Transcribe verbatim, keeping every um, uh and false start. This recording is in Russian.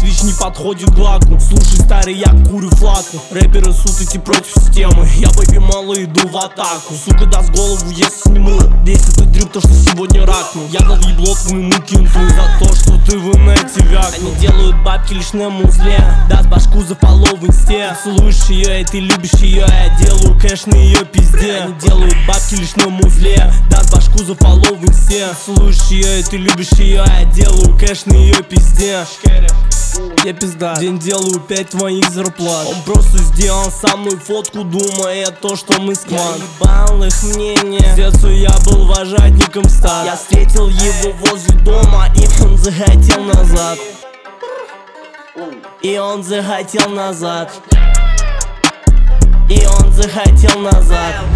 свич не подходит к лаку. Слушай, старый, я курю флаку. Рэперы сутки против системы. Я, бэби, мало иду в атаку. Сука, даст голову, если сниму. Если ты дрип, то что сегодня ракнул. Я дал ебло твоему кенту за то, что ты в инете вякнул. Они делают бабки лишь на музле. Даст башку за фоллоу в инсте. Ты целуешь ее и ты любишь ее. Я делаю кэш на ее пизде. Они делают бабки лишь на музле. Даст башку за фоллоу в инсте. Ты целуешь ее и ты любишь ее. Я делаю кэш на ее пизде. Я пизда, день делаю пять твоих зарплат. Он просто сделал со мной фотку, думая то, что мы сквад. Я ебал их мнение, с детства я был вожатником стад. Я встретил его возле дома, и он захотел назад. И он захотел назад. И он захотел назад.